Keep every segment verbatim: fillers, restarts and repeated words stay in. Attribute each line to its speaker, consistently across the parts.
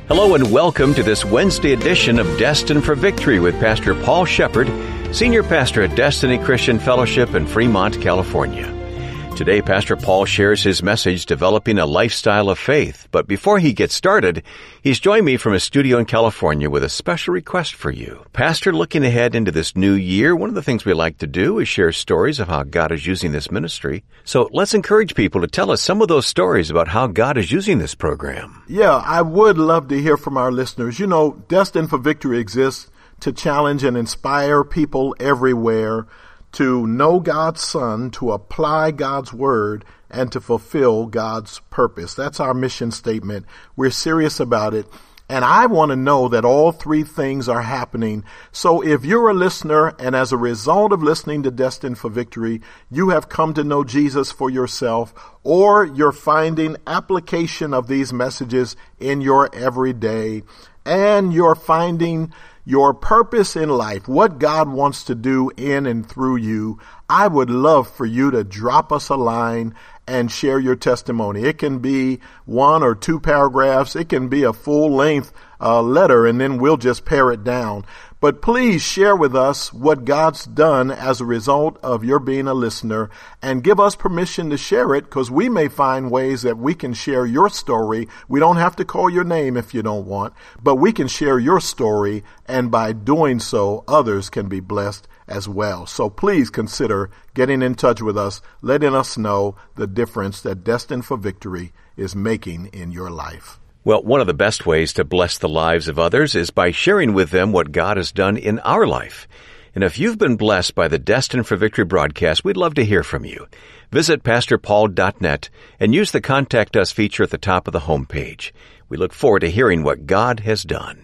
Speaker 1: Hello and welcome to this Wednesday edition of Destined for Victory with Pastor Paul Shepard, Senior Pastor at Destiny Christian Fellowship in Fremont, California. Today, Pastor Paul shares his message, Developing a Lifestyle of Faith. But before he gets started, he's joined me from his studio in California with a special request for you. Pastor, looking ahead into this new year, one of the things we like to do is share stories of how God is using this ministry. So let's encourage people to tell us some of those stories about how God is using this program.
Speaker 2: Yeah, I would love to hear from our listeners. You know, Destined for Victory exists to challenge and inspire people everywhere to know God's Son, to apply God's Word, and to fulfill God's purpose. That's our mission statement. We're serious about it. And I want to know that all three things are happening. So if you're a listener and as a result of listening to Destined for Victory, you have come to know Jesus for yourself, or you're finding application of these messages in your everyday, and you're finding your purpose in life, what God wants to do in and through you, I would love for you to drop us a line and share your testimony. It can be one or two paragraphs. It can be a full-length uh, letter, and then we'll just pare it down. But please share with us what God's done as a result of your being a listener, and give us permission to share it, because we may find ways that we can share your story. We don't have to call your name if you don't want, but we can share your story, and by doing so, others can be blessed as well. So please consider getting in touch with us, letting us know the difference that Destined for Victory is making in your life.
Speaker 1: Well, one of the best ways to bless the lives of others is by sharing with them what God has done in our life. And if you've been blessed by the Destined for Victory broadcast, we'd love to hear from you. Visit pastor paul dot net and use the Contact Us feature at the top of the homepage. We look forward to hearing what God has done.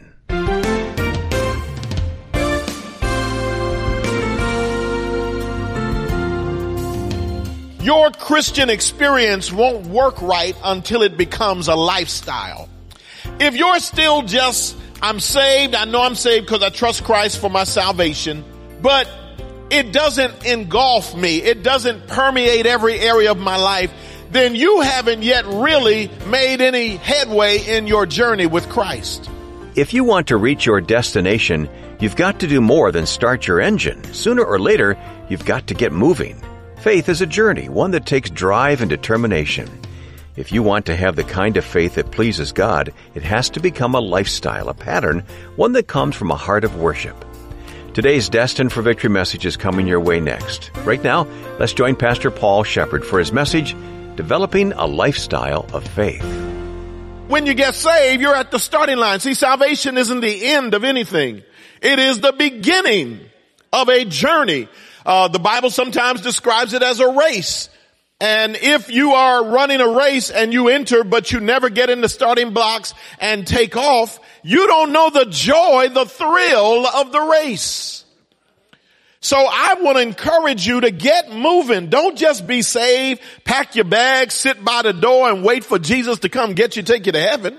Speaker 3: Your Christian experience won't work right until it becomes a lifestyle. If you're still just, I'm saved, I know I'm saved because I trust Christ for my salvation, but it doesn't engulf me, it doesn't permeate every area of my life, then you haven't yet really made any headway in your journey with Christ.
Speaker 1: If you want to reach your destination, you've got to do more than start your engine. Sooner or later, you've got to get moving. Faith is a journey, one that takes drive and determination. If you want to have the kind of faith that pleases God, it has to become a lifestyle, a pattern, one that comes from a heart of worship. Today's Destined for Victory message is coming your way next. Right now, let's join Pastor Paul Shepard for his message, Developing a Lifestyle of Faith.
Speaker 3: When you get saved, you're at the starting line. See, salvation isn't the end of anything. It is the beginning of a journey. Uh, the Bible sometimes describes it as a race. And if you are running a race and you enter, but you never get in the starting blocks and take off, you don't know the joy, the thrill of the race. So I want to encourage you to get moving. Don't just be saved, pack your bags, sit by the door and wait for Jesus to come get you, take you to heaven.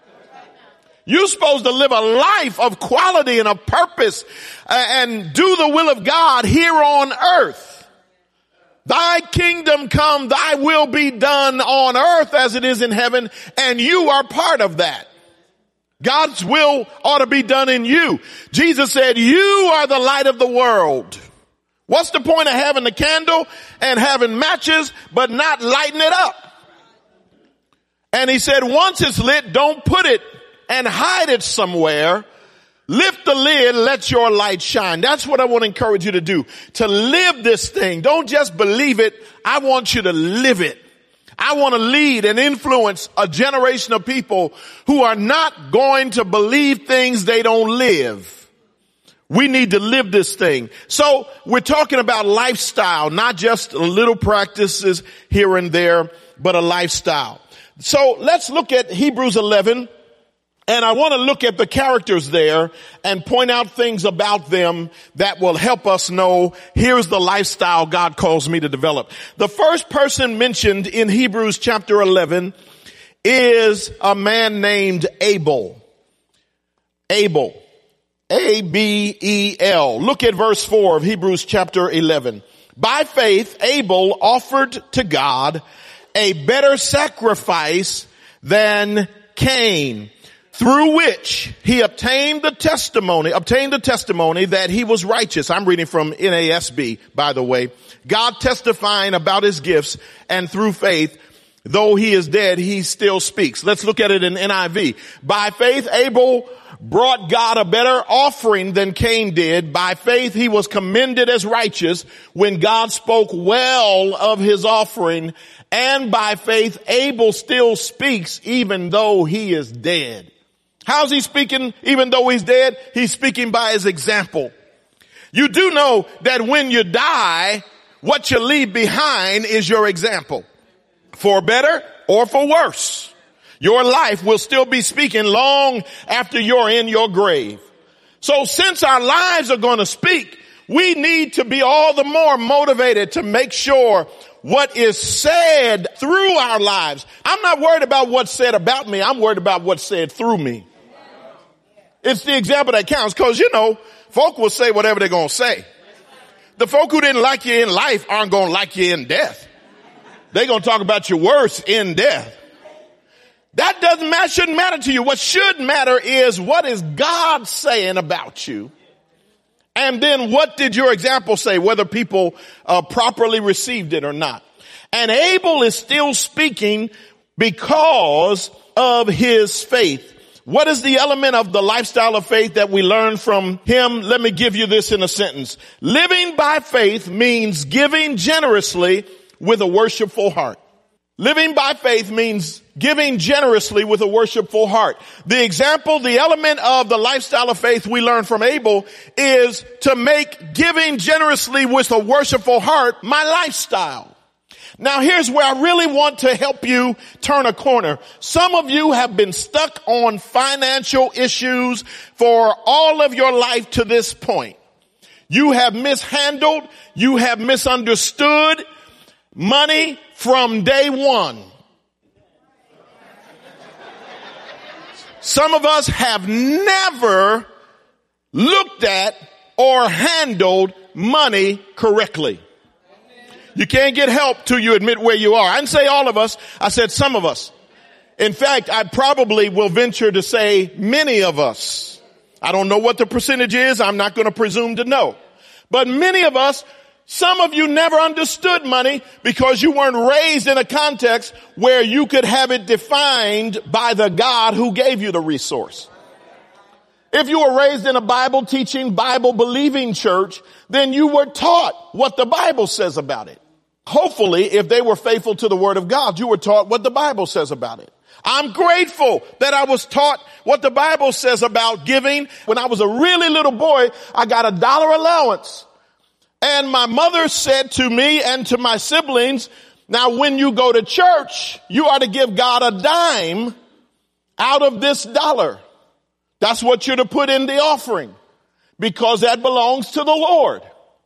Speaker 3: You're supposed to live a life of quality and of purpose and do the will of God here on earth. Thy kingdom come, thy will be done on earth as it is in heaven, and you are part of that. God's will ought to be done in you. Jesus said, you are the light of the world. What's the point of having the candle and having matches but not lighting it up? And he said, once it's lit, don't put it and hide it somewhere. Lift the lid, let your light shine. That's what I want to encourage you to do. To live this thing. Don't just believe it. I want you to live it. I want to lead and influence a generation of people who are not going to believe things they don't live. We need to live this thing. So we're talking about lifestyle, not just little practices here and there, but a lifestyle. So let's look at Hebrews eleven. And I want to look at the characters there and point out things about them that will help us know here's the lifestyle God calls me to develop. The first person mentioned in Hebrews chapter eleven is a man named Abel. Abel. A B E L. Look at verse four of Hebrews chapter eleven. By faith, Abel offered to God a better sacrifice than Cain, through which he obtained the testimony, obtained the testimony that he was righteous. I'm reading from N A S B, by the way. God testifying about his gifts, and through faith, though he is dead, he still speaks. Let's look at it in N I V. By faith, Abel brought God a better offering than Cain did. By faith, he was commended as righteous when God spoke well of his offering. And by faith, Abel still speaks even though he is dead. How's he speaking even though he's dead? He's speaking by his example. You do know that when you die, what you leave behind is your example. For better or for worse, your life will still be speaking long after you're in your grave. So since our lives are going to speak, we need to be all the more motivated to make sure what is said through our lives. I'm not worried about what's said about me. I'm worried about what's said through me. It's the example that counts, because, you know, folk will say whatever they're going to say. The folk who didn't like you in life aren't going to like you in death. They're going to talk about your worst in death. That doesn't matter, shouldn't matter to you. What should matter is, what is God saying about you? And then what did your example say, whether people uh, properly received it or not? And Abel is still speaking because of his faith. What is the element of the lifestyle of faith that we learn from him? Let me give you this in a sentence. Living by faith means giving generously with a worshipful heart. Living by faith means giving generously with a worshipful heart. The example, the element of the lifestyle of faith we learn from Abel is to make giving generously with a worshipful heart my lifestyle. Now here's where I really want to help you turn a corner. Some of you have been stuck on financial issues for all of your life to this point. You have mishandled, you have misunderstood money from day one. Some of us have never looked at or handled money correctly. You can't get help till you admit where you are. I didn't say all of us. I said some of us. In fact, I probably will venture to say many of us. I don't know what the percentage is. I'm not going to presume to know. But many of us, some of you never understood money because you weren't raised in a context where you could have it defined by the God who gave you the resource. If you were raised in a Bible teaching, Bible believing church, then you were taught what the Bible says about it. Hopefully, if they were faithful to the Word of God, you were taught what the Bible says about it. I'm grateful that I was taught what the Bible says about giving. When I was a really little boy, I got a dollar allowance. And my mother said to me and to my siblings, now when you go to church, you are to give God a dime out of this dollar. That's what you're to put in the offering, because that belongs to the Lord.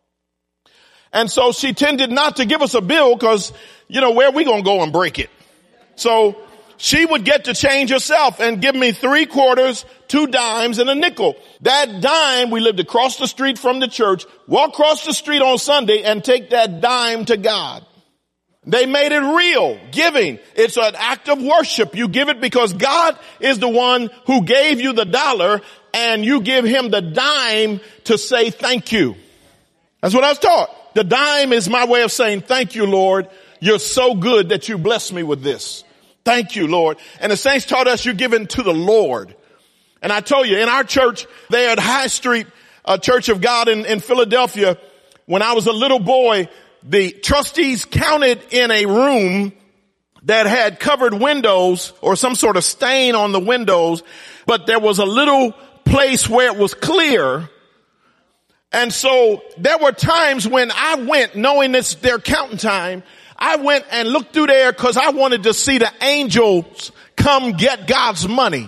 Speaker 3: And so she tended not to give us a bill because, you know, where are we going to go and break it? So she would get to change herself and give me three quarters, two dimes, and a nickel. That dime, we lived across the street from the church, walk across the street on Sunday and take that dime to God. They made it real. Giving. It's an act of worship. You give it because God is the one who gave you the dollar, and you give him the dime to say thank you. That's what I was taught. The dime is my way of saying thank you, Lord. You're so good that you blessed me with this. Thank you, Lord. And the saints taught us you're giving to the Lord. And I told you, in our church there at High Street, uh, Church of God in, in Philadelphia, when I was a little boy, the trustees counted in a room that had covered windows or some sort of stain on the windows, but there was a little place where it was clear. And so there were times when I went, knowing it's their counting time, I went and looked through there because I wanted to see the angels come get God's money.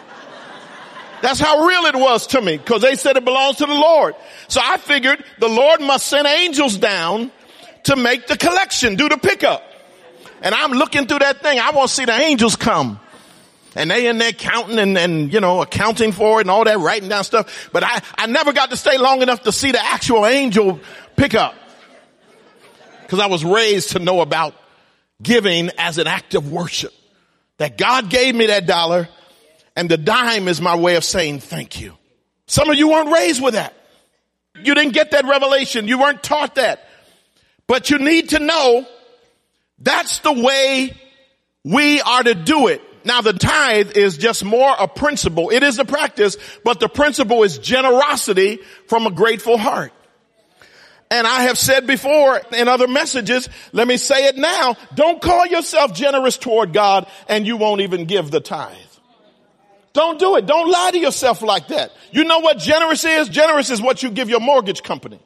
Speaker 3: That's how real it was to me, because they said it belongs to the Lord. So I figured the Lord must send angels down to make the collection, do the pickup. And I'm looking through that thing. I want to see the angels come. And they in there counting and, and, you know, accounting for it and all that, writing down stuff. But I, I never got to stay long enough to see the actual angel pickup, because I was raised to know about giving as an act of worship. That God gave me that dollar, And the dime is my way of saying thank you. Some of you weren't raised with that. You didn't get that revelation. You weren't taught that. But you need to know that's the way we are to do it. Now, the tithe is just more a principle. It is a practice, but the principle is generosity from a grateful heart. And I have said before in other messages, let me say it now, don't call yourself generous toward God and you won't even give the tithe. Don't do it. Don't lie to yourself like that. You know what generous is? Generous is what you give your mortgage company.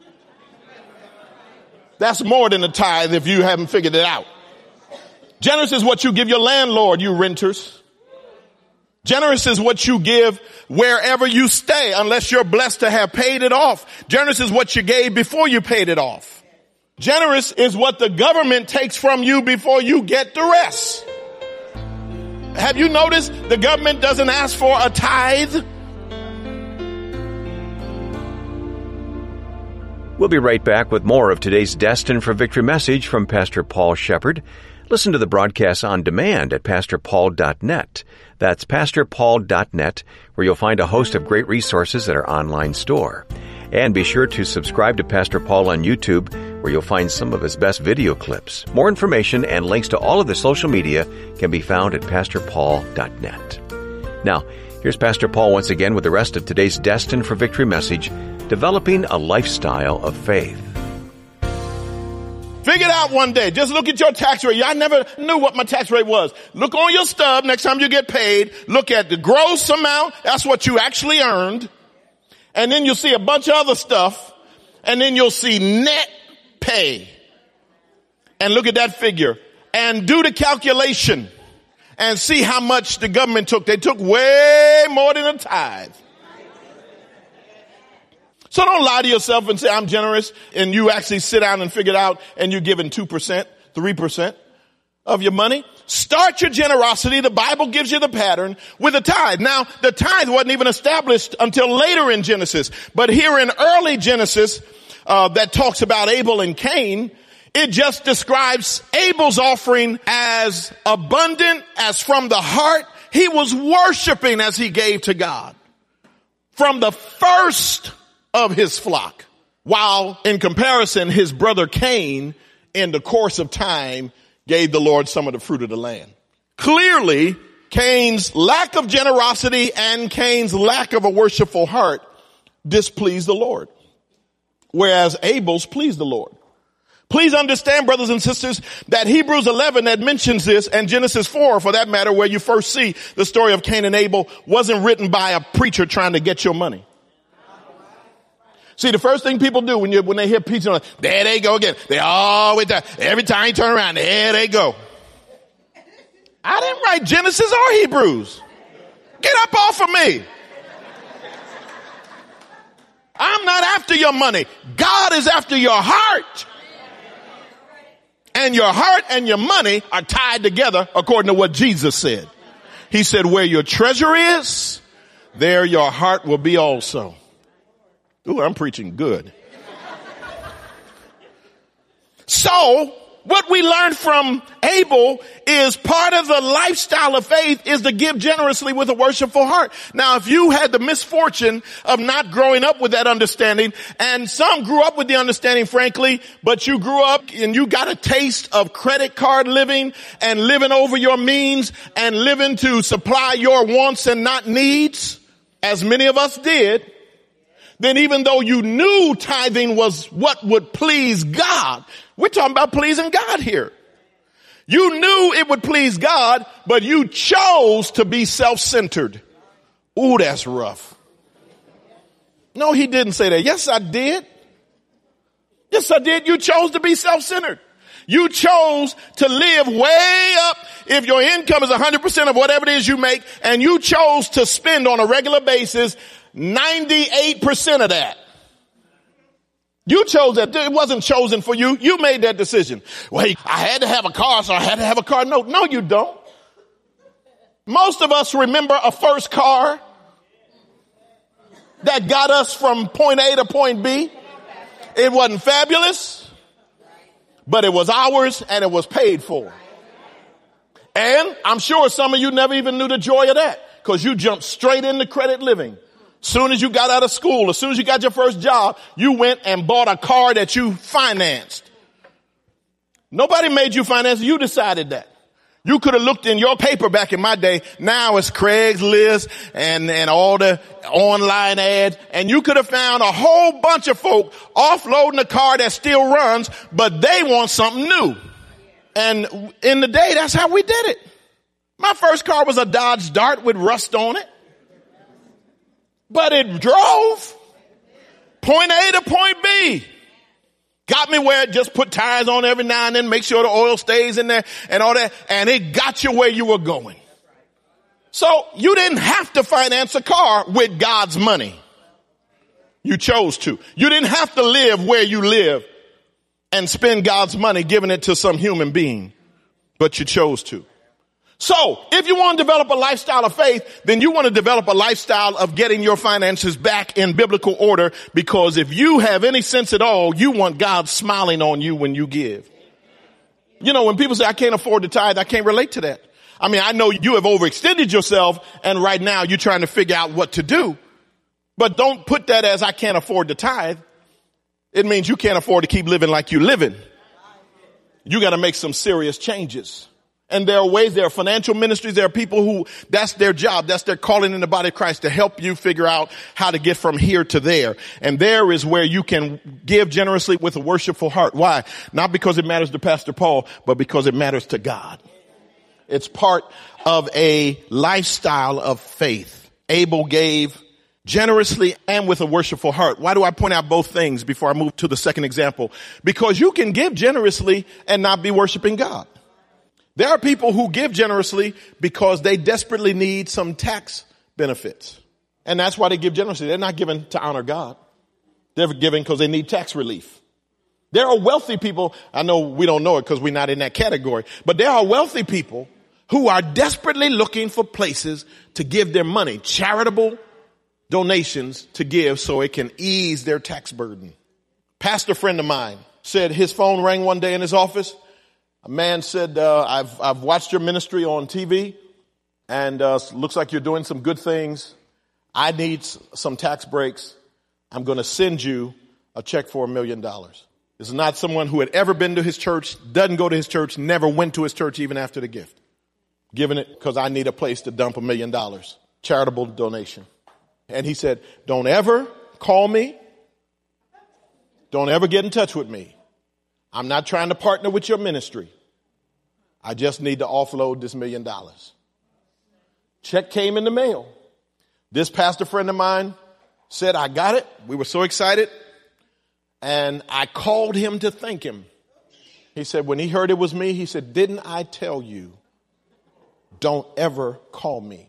Speaker 3: That's more than a tithe if you haven't figured it out. Generous is what you give your landlord, you renters. Generous is what you give wherever you stay, unless you're blessed to have paid it off. Generous is what you gave before you paid it off. Generous is what the government takes from you before you get the rest. Have you noticed the government doesn't ask for a tithe?
Speaker 1: We'll be right back with more of today's Destined for Victory message from Pastor Paul Shepard. Listen to the broadcast on demand at pastor paul dot net. That's pastor paul dot net, where you'll find a host of great resources at our online store. And be sure to subscribe to Pastor Paul on YouTube, where you'll find some of his best video clips. More information and links to all of the social media can be found at pastor paul dot net. Now, here's Pastor Paul once again with the rest of today's Destined for Victory message, Developing a Lifestyle of Faith.
Speaker 3: Figure it out one day. Just look at your tax rate. I never knew what my tax rate was. Look on your stub next time you get paid. Look at the gross amount. That's what you actually earned. And then you'll see a bunch of other stuff. And then you'll see net pay. And look at that figure. And do the calculation. And see how much the government took. They took way more than a tithe. So don't lie to yourself and say, I'm generous, and you actually sit down and figure it out, and you're giving two percent, three percent of your money. Start your generosity. The Bible gives you the pattern with a tithe. Now, the tithe wasn't even established until later in Genesis. But here in early Genesis, uh, that talks about Abel and Cain, it just describes Abel's offering as abundant, as from the heart. He was worshiping as he gave to God. From the first of his flock, while in comparison his brother Cain in the course of time gave the Lord some of the fruit of the land. Clearly, Cain's lack of generosity and Cain's lack of a worshipful heart displeased the Lord, whereas Abel's pleased the Lord. Please understand, brothers and sisters, that Hebrews eleven that mentions this, and Genesis four for that matter, where you first see the story of Cain and Abel, wasn't written by a preacher trying to get your money. See, the first thing people do when you when they hear preaching, like, there they go again. They always, every time you turn around, there they go. I didn't write Genesis or Hebrews. Get up off of me. I'm not after your money. God is after your heart. And your heart and your money are tied together according to what Jesus said. He said, where your treasure is, there your heart will be also. Ooh, I'm preaching good. So, what we learned from Abel is part of the lifestyle of faith is to give generously with a worshipful heart. Now, if you had the misfortune of not growing up with that understanding, and some grew up with the understanding, frankly, but you grew up and you got a taste of credit card living and living over your means and living to supply your wants and not needs, as many of us did, then even though you knew tithing was what would please God, we're talking about pleasing God here. You knew it would please God, but you chose to be self-centered. Ooh, that's rough. No, he didn't say that. Yes, I did. Yes, I did. You chose to be self-centered. You chose to live way up if your income is one hundred percent of whatever it is you make, and you chose to spend on a regular basis ninety-eight percent of that. You chose that. It wasn't chosen for you. You made that decision. Well, I had to have a car, so I had to have a car. No, no, you don't. Most of us remember a first car that got us from point A to point B. It wasn't fabulous, but it was ours and it was paid for. And I'm sure some of you never even knew the joy of that. because you jumped straight into credit living. Soon as you got out of school, as soon as you got your first job, you went and bought a car that you financed. Nobody made you finance it. You decided that. You could have looked in your paper back in my day. Now it's Craigslist and, and all the online ads. And you could have found a whole bunch of folk offloading a car that still runs, but they want something new. And in the day, that's how we did it. My first car was a Dodge Dart with rust on it. But it drove. Point A to point B. Got me where it just put tires on every now and then, make sure the oil stays in there and all that. And it got you where you were going. So you didn't have to finance a car with God's money. You chose to. You didn't have to live where you live and spend God's money giving it to some human being, but you chose to. So if you want to develop a lifestyle of faith, then you want to develop a lifestyle of getting your finances back in biblical order, because if you have any sense at all, you want God smiling on you when you give. You know, when people say, I can't afford to tithe, I can't relate to that. I mean, I know you have overextended yourself and right now you're trying to figure out what to do, but don't put that as I can't afford to tithe. It means you can't afford to keep living like you're living. You got to make some serious changes. And there are ways, there are financial ministries, there are people who, that's their job, that's their calling in the body of Christ, to help you figure out how to get from here to there. And there is where you can give generously with a worshipful heart. Why? Not because it matters to Pastor Paul, but because it matters to God. It's part of a lifestyle of faith. Abel gave generously and with a worshipful heart. Why do I point out both things before I move to the second example? Because you can give generously and not be worshiping God. There are people who give generously because they desperately need some tax benefits. And that's why they give generously. They're not giving to honor God. They're giving because they need tax relief. There are wealthy people. I know we don't know it because we're not in that category, but there are wealthy people who are desperately looking for places to give their money, charitable donations to give so it can ease their tax burden. Pastor friend of mine said his phone rang one day in his office. A man said, uh, I've, I've watched your ministry on T V and, uh, looks like you're doing some good things. I need s- some tax breaks. I'm going to send you a check for a million dollars. This is not someone who had ever been to his church, doesn't go to his church, never went to his church even after the gift. Giving it because I need a place to dump a million dollars. Charitable donation. And he said, don't ever call me. Don't ever get in touch with me. I'm not trying to partner with your ministry. I just need to offload this million dollars. Check came in the mail. This pastor friend of mine said, I got it. We were so excited. And I called him to thank him. He said, when he heard it was me, he said, didn't I tell you, don't ever call me.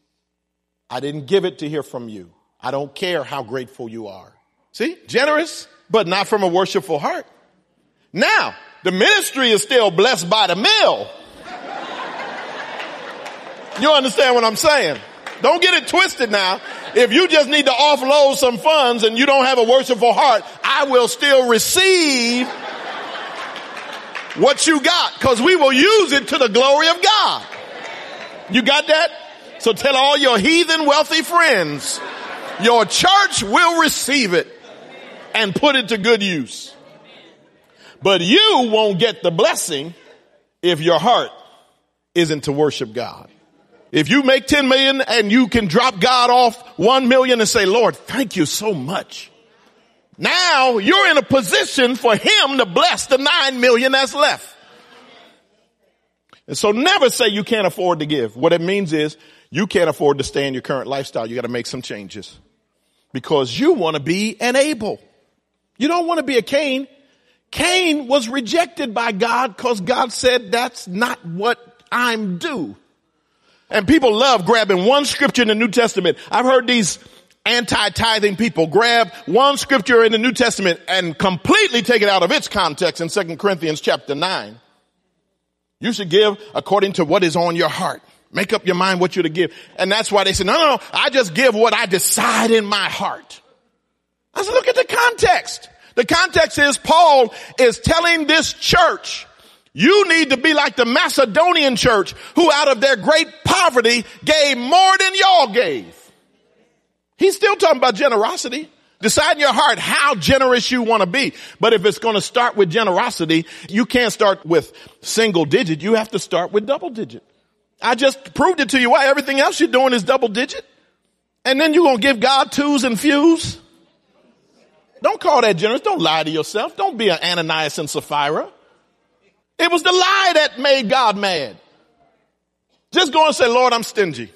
Speaker 3: I didn't give it to hear from you. I don't care how grateful you are. See, generous, but not from a worshipful heart. Now, the ministry is still blessed by the mill. You understand what I'm saying? Don't get it twisted now. If you just need to offload some funds and you don't have a worshipful heart, I will still receive what you got because we will use it to the glory of God. You got that? So tell all your heathen wealthy friends, your church will receive it and put it to good use. But you won't get the blessing if your heart isn't to worship God. If you make ten million and you can drop God off one million and say, Lord, thank you so much. Now you're in a position for him to bless the nine million that's left. And so never say you can't afford to give. What it means is you can't afford to stay in your current lifestyle. You got to make some changes because you want to be an Abel. You don't want to be a Cain. Cain was rejected by God because God said, that's not what I'm due. And people love grabbing one scripture in the New Testament. I've heard these anti-tithing people grab one scripture in the New Testament and completely take it out of its context in Second Corinthians chapter nine. You should give according to what is on your heart. Make up your mind what you're to give. And that's why they say, no, no, no, I just give what I decide in my heart. I said, look at the context. The context is Paul is telling this church, You need to be like the Macedonian church, who out of their great poverty gave more than y'all gave. He's still talking about generosity. Decide in your heart how generous you want to be. But if it's going to start with generosity, you can't start with single digit. You have to start with double digit. I just proved it to you why everything else you're doing is double digit. And then you're going to give God twos and fews. Don't call that generous. Don't lie to yourself. Don't be an Ananias and Sapphira. It was the lie that made God mad. Just go and say, Lord, I'm stingy.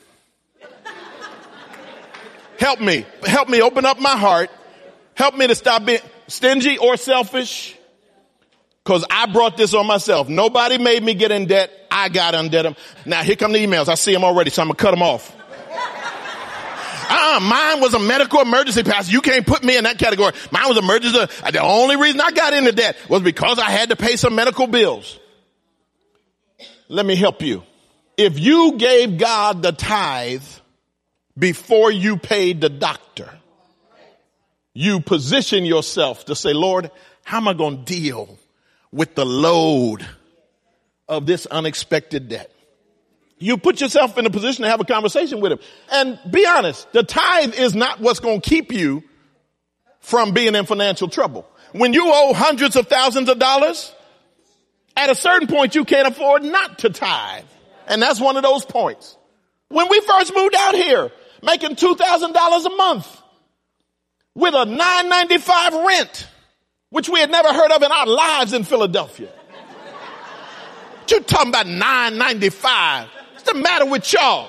Speaker 3: Help me. Help me open up my heart. Help me to stop being stingy or selfish. Because I brought this on myself. Nobody made me get in debt. I got undebted. Now here come the emails. I see them already, so I'm going to cut them off. Uh, mine was a medical emergency, Pastor. You can't put me in that category. Mine was emergency. The only reason I got into debt was because I had to pay some medical bills. Let me help you. If you gave God the tithe before you paid the doctor, you position yourself to say, Lord, how am I going to deal with the load of this unexpected debt? You put yourself in a position to have a conversation with him. And be honest, the tithe is not what's going to keep you from being in financial trouble. When you owe hundreds of thousands of dollars, at a certain point you can't afford not to tithe. And that's one of those points. When we first moved out here, making two thousand dollars a month with a nine ninety-five rent, which we had never heard of in our lives in Philadelphia. What you talking about nine ninety-five? What's the matter with y'all?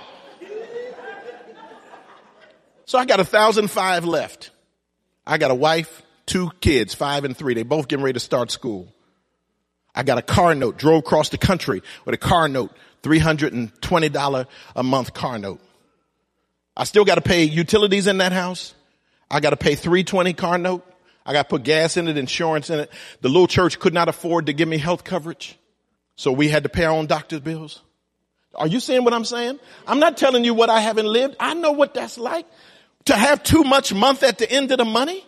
Speaker 3: So I got a thousand five left. I got a wife, two kids, five and three. They both getting ready to start school. I got a car note, drove across the country with a car note, three hundred twenty dollars a month car note. I still got to pay utilities in that house. I got to pay three hundred twenty dollars car note. I got to put gas in it, insurance in it. The little church could not afford to give me health coverage. So we had to pay our own doctor's bills. Are you seeing what I'm saying? I'm not telling you what I haven't lived. I know what that's like. To have too much month at the end of the money.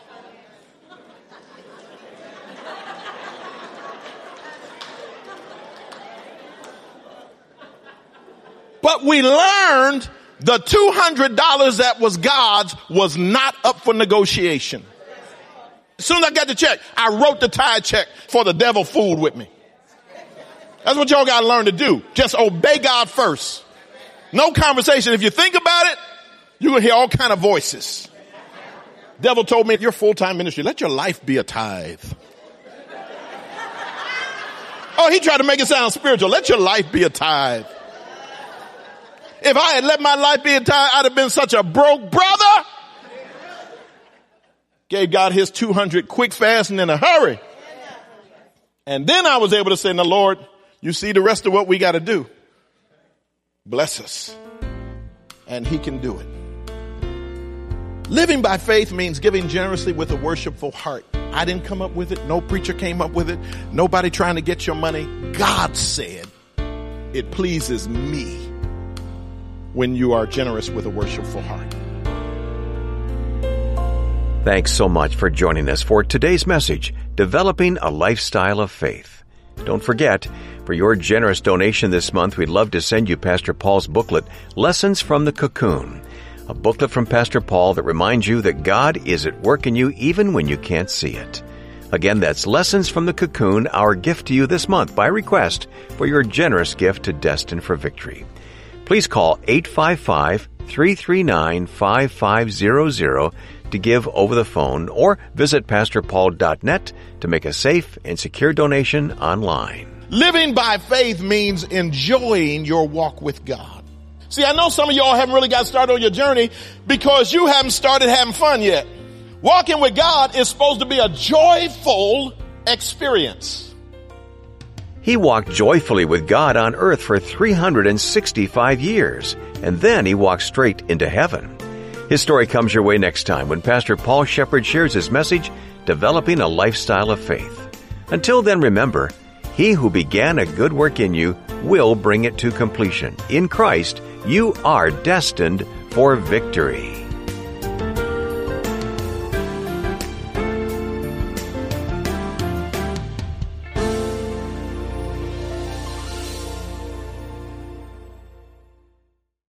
Speaker 3: But we learned the two hundred dollars that was God's was not up for negotiation. As soon as I got the check, I wrote the tithe check for the devil fooled with me. That's what y'all got to learn to do. Just obey God first. No conversation. If you think about it, you're going to hear all kind of voices. Devil told me, your full-time ministry, let your life be a tithe. Oh, he tried to make it sound spiritual. Let your life be a tithe. If I had let my life be a tithe, I'd have been such a broke brother. Gave God his two hundred quick, fast, and in a hurry. And then I was able to say, now, Lord, you see the rest of what we got to do. Bless us. And he can do it. Living by faith means giving generously with a worshipful heart. I didn't come up with it. No preacher came up with it. Nobody trying to get your money. God said, it pleases me when you are generous with a worshipful heart.
Speaker 1: Thanks so much for joining us for today's message, Developing a Lifestyle of Faith. Don't forget, for your generous donation this month, we'd love to send you Pastor Paul's booklet, Lessons from the Cocoon, a booklet from Pastor Paul that reminds you that God is at work in you even when you can't see it. Again, that's Lessons from the Cocoon, our gift to you this month by request for your generous gift to Destined for Victory. Please call eight five five, three three nine, five five zero zero to give over the phone or visit pastor paul dot net to make a safe and secure donation online.
Speaker 3: Living by faith means enjoying your walk with God. See, I know some of y'all haven't really got started on your journey because you haven't started having fun yet. Walking with God is supposed to be a joyful experience.
Speaker 1: He walked joyfully with God on earth for three hundred sixty-five years, and then he walked straight into heaven. His story comes your way next time when Pastor Paul Shepard shares his message, Developing a Lifestyle of Faith. Until then, remember, he who began a good work in you will bring it to completion. In Christ, you are destined for victory.